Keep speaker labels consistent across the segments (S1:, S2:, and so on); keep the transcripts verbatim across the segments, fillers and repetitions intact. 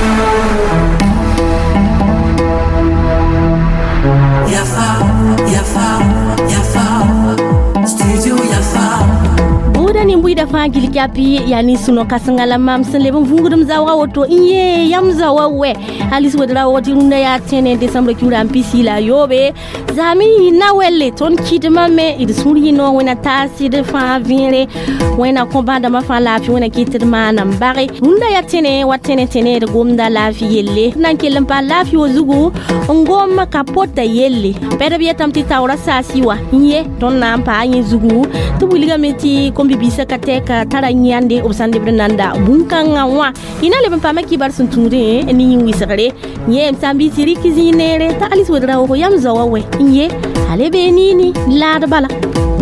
S1: Yafa, Yafa, Yafa, Studio Yafa.
S2: Buda ni mbui da fagil kapi yani suno kasangala mam sen lebon vungudum zawa woto inye yam zawa we halis wadra woti runda ya tene December kura ampisi la yobe zami na welle ton kidma me id suri no wena tasi de fa vire wena kombanda ma fa la fi wena kitma na mbare runda ya tene watene tene de gomda la fi yelle nan kelam pa la fi ozugo ngoma kapota yelle pere bi tamti tawra sasiwa inye ton na pa yin zugu to buliga meti kombi bisa kateka tara nyande obsande brnanda bunkanga wa ina le pa ma kibar sun ture ni wisare nye msambi siriki zinere ta alis wedra ho yam zawa we nye ale be nini la da bala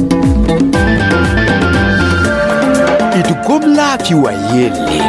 S3: itu gomla fi wa yelle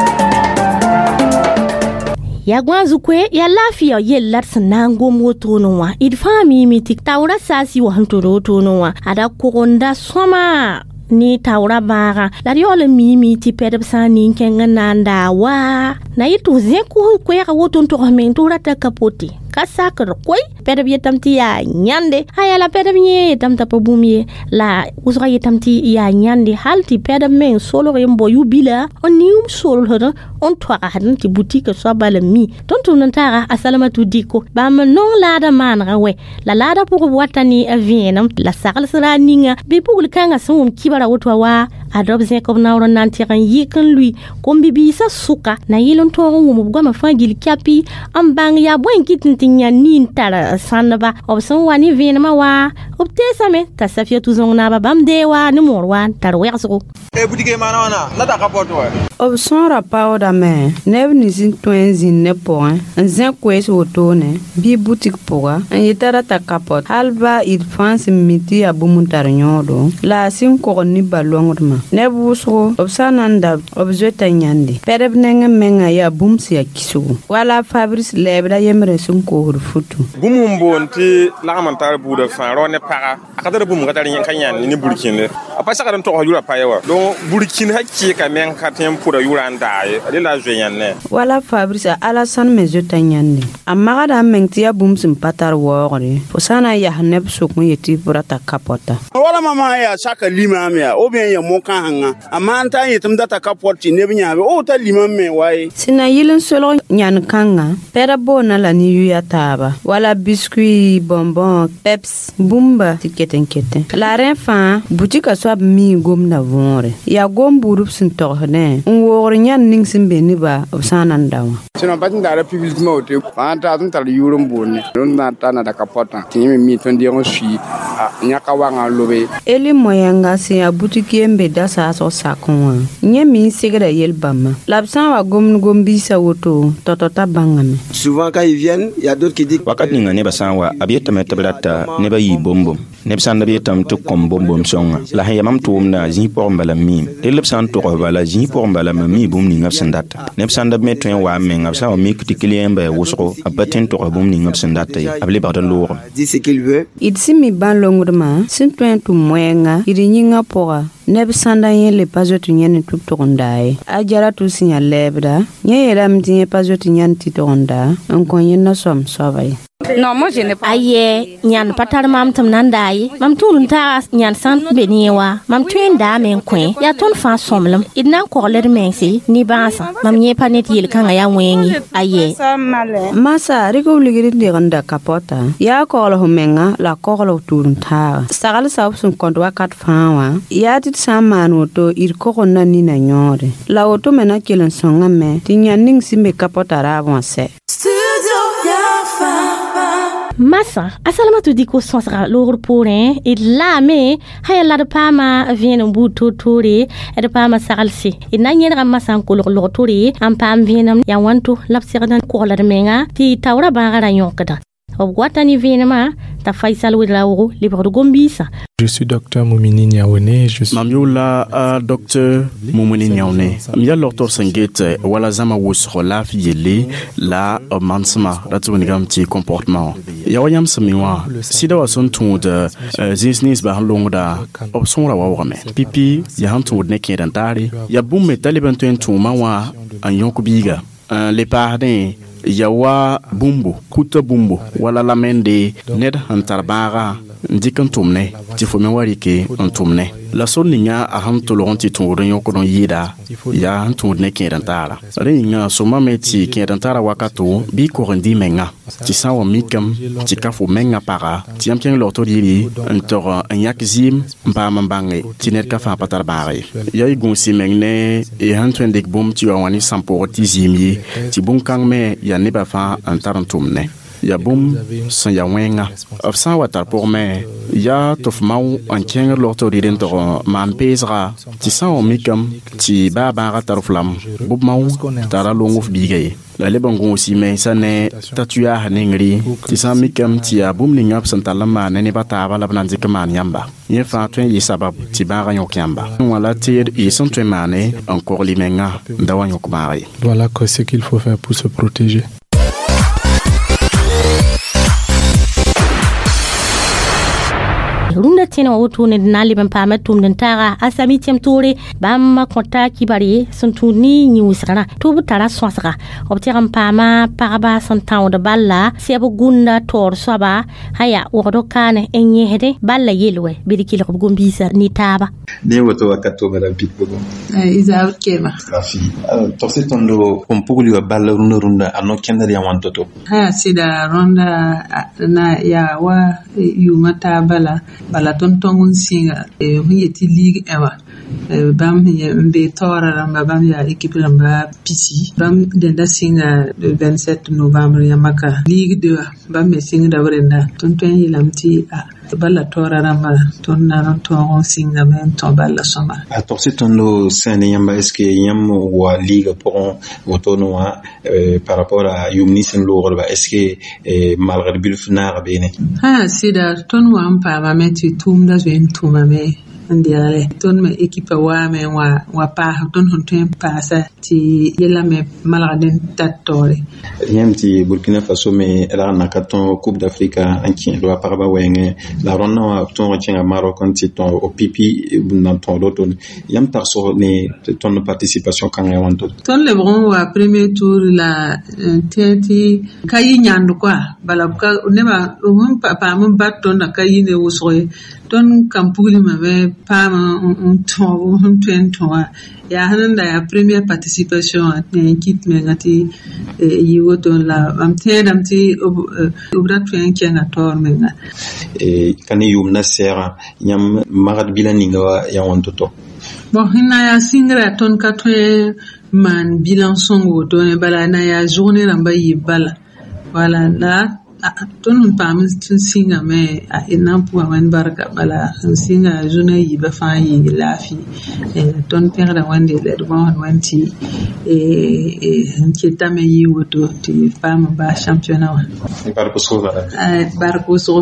S2: ya gwanzu kwe ya lafiya yellar sanango moto nowa idfami mi tiktawra sasi wa hantoro to nowa ada kogonda soma ni tawra baga la yole mimi ti pedab sani kenga nanda wa na itu zeku kwe ka woton to mentura ta kapoti kasakar koi pedab yetamti ya nyande haya la pedab nye tamta pa bumie la usra yetamti ya nyande halti pedab men solo rembo yubila on nium solo hoda on twaka hadan ti boutique so bala mi tonto nantara asalamatu diko ba ma non la da manra we la la da pour watani avienam la sakal sara ninga be pugul kanga sum kibara wotwa wa adob ze ko nawro nantiran yikan lui kombi bi sa suka na yilon to wo goma fangil kapi am bang ya boen kitintinya nin tara sanaba obson wani venema wa obtesame tasafia tuzongna ba bamdewa ni morwan tarwerso
S4: e boutique manana na ta kapoto
S5: obson ra pawda me neb ni zin twenzin ne point nzen kwes wotone bi boutique poa en yetara ta kapot halba il france miti abumuntar nyodo la sim ko ni balongma ne busro obsananda obzeta nyandi pereb nenge menga ya bumsi ya kisugu wala fabrice lebra yemre sun ko futu
S4: bumum bonti la mantar buda fa ronne para akadar bum gatar nyen kanyan ni burkine apa sakaran to yura payewa don burkine hakki ka men ka tempura yura ndaye de la joyen ne
S5: wala fabrice alasan mezota nyandi amma da mengti ya bumsim patar wore fosana ya haneb sukun yeti burata kapota
S6: wala mama ya saka lima me o bien ya monka hanga amma anta yitum data kapoti ne binya o ta lima me wai
S5: sina yilin solo nyan kanga pera bona la ni yu ya taba wala biscuit bonbon peps bumba tiketen keten la refa boutique so mi gom na vore ya gom burup sin tohne wor nyan ning sin be ni ba obsanan dawa
S6: sino batin da public mo te anta tun tar yurum bonni don na tana da kapota timi mi ton di on shi nyaka wanga lobe
S5: eli moyanga si ya boutique mbe da sa so sakon nye mi sigra yel bama labsan wa gom gom bisa woto totota bangame
S7: souvent quand ils viennent il y a d'autres qui disent
S8: wakat ninga ne basanwa abiyeta metablata ne bayi bombom ne basan abiyeta to kom bombom songa la haya mam to na zi por mbala mi de lebsan to ko bala zi por mbala mi bum ninga sandata ne basan da metwen wa men absa o mi kutikilien ba wosro abaten to ko bum ninga sandata abli ba don lo
S7: dit ce qu'il veut
S5: il simi ban longurma sintwen tu moyenga iri nyinga pora neb sanda yen le pazotu nyen tu tokondai ajara tu sinya lebda nye yera mtinye pazotu nyen ti tokonda onko yen na som sovai
S2: non moi je n'ai pas aye nyan patar mam tam nandai mam tulun ta nyan sant beniwa mam tuen da men kwen ya ton fa somlam idna ko ler mensi ni basa mam nye panet yel kanga ya wengi aye
S5: masa rigo ligiri de ganda kapota ya ko lo menga la ko lo tulun ta sagal sa sun konto wakat fawa ya tit saman woto ir ko na ni na nyore la woto mena kelen songa me tinyan ning simbe kapota ra avance
S2: masa asalamatu diko sonsra lor pourin et la me hayala de pama vien bu totore et de pama salsi et na nyera masa ko lor tore am pam vienam ya wanto lapsirdan ko la de menga ti tawra bangara yonkada obwatani vienama ta faisal wilawo libre gombisa.
S9: Je suis docteur Moumini Niaoune, je suis
S10: Mamiola a docteur Moumini Niaoune. Mia docteur Sengete wala zama wosro la fiyele la mansma ratubinigam ti comportement. Ya wayam samiwa sida wason tunde zisnis ba longda opson la wawame. Pipi ya hantu ne kedantari ya bumme taliban tuen tuma wa an yonkubiga. uh, le parne yawa bumbu kuta bumbu wala lamende ned hantarbaga ndikan tumne ti fo me wari ke tumne la sonninga a han tolon ti tun ron ko don yida ya han tun ne ke dantara ringa so mame ti ke dantara wakato bi ko rendi menga ti sawo mikam ti kafo menga para ti am ken lorto diri entor en yakzim mba mambange ti net ka fa patar bare ya igun si mengne e han twendik bom ti wani sampo ti zimi ti bunkang me ya ne ba fa antarantumne ya bum san ya wenga of san watar pour me ya tof mau an keng lorto ridin to man pesra ti san o mikam ti ba ba ratar flam bub mau tara longof bigay la le bango si me sane tatua hanengri ti san mikam ti ya bum ningap san talama ne ba ta ba la ban zikman yamba ye fa twen yi sabab ti ba ga yok yamba wala tir yi son twen mané encore limenga ndawa yok mari.
S9: Voilà ce qu'il faut faire pour se protéger.
S2: runda tena wotu ne nali ban pama tum den tara asami tem tore bamma konta kibari sun tuni ni usrana to butara swasra obtiram pama paraba san taw de balla sebo gunda tor soba haya wodo kane enye hede balla yelwe bidikil ko gombisa ni taba
S11: ne woto wakato mera pitbugo
S12: iza kema
S11: rafi torse tondo kompuguli wa balla runda runda anno kendari ya wantoto
S12: ha sida ronda na ya wa yumata bala bala ton tongun singa e huyeti ligue ewa bam ye mbe tora ramba bam ya équipe ramba pisi bam denda singa le vingt-sept novembre ya maka ligue de bam me singa da brenda ton ton yilamti a bala tora ramba ton na ton singa men ton bala soma
S11: a torsi ton lo sene yamba est-ce que yam wa ligue pour autono euh, par rapport à yumnisen lo ba est-ce que euh, malgré bil fnar bene
S12: ha sida ton wa ampa ma meti tum da zen tuma me ndiale ton me équipe wa me wa wa pa ton hon tem pasa ti yela me malgaden tatore
S11: yam ti Burkina Faso me la na katon Coupe d'Afrique en qui doit parba wenge la ronna ton tien Maroc quand ton au pipi dans ton lot yam tarso ne ton participation quand on tout
S12: ton le bon wa premier tour la tenti kayi nyandu kwa bala ka ne ba hum papa mun baton na kayi ne wosoye ton kampuli mave pama un ton un twen ton ya hananda ya première participation à l'équipe mengati yiwo ton la am tedam ti obra twen kenga tor menga
S11: e kani yumna sera nyam magad bilaninga ya wantoto
S12: bon hina ya singra ton katwe man bilan songo don bala na ya journée ramba yibala wala la ton pam tun singa me a ina puwa wan barka bala singa juna yi ba fa yi lafi ton perda wande le bon wanti e e kita me yi woto ti pam ba championnat wa
S11: barko so bala
S12: eh barko so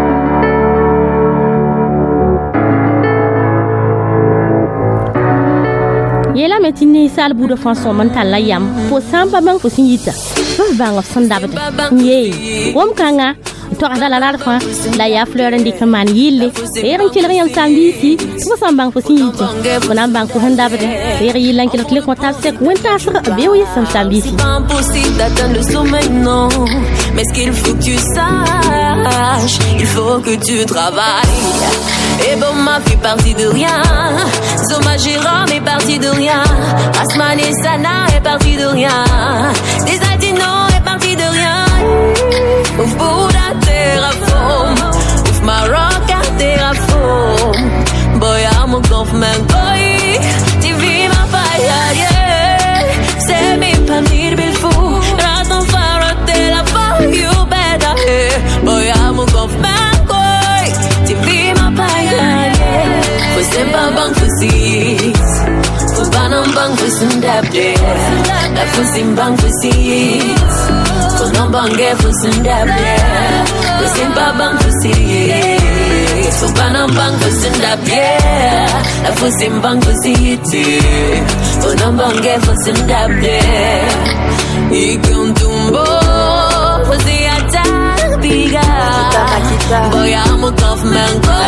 S2: yela metini sal bu de façon mental la yam fo samba bang fo sinyita bang of sandabde ye wom kanga to adala la fa la ya fleur ndi kaman yille erin ci rien sambisi fo sambang fo sinyita wona bang fo handabde er yilan ki le ko tab sek wenta sa be wi sam sambisi
S13: impossible d'atteindre le sommet non mais ce qu'il faut que tu saches il faut que tu travailles et bon ma fait partie de rien Zoma Jérôme est parti de rien Asman et Sana est parti de rien Des Adino est parti de rien Ouf Bouddha terraform Ouf Maroc à terraform Boy I'm a government boy Tu vis ma paille C'est mes pamir bilfou Raton faro terraform You better hear Boy I'm a government boy Tu vis ma paille Faut sempre bang for seats Faut pas non bang for some dab there La faut sim bang for seats Faut non bang for some dab there Faut sempre bang for seats Faut pas non bang for some dab there La faut sim bang for seats Faut non bang for some dab there Y con tumbo Faut si atar biga Boy I'm a tough man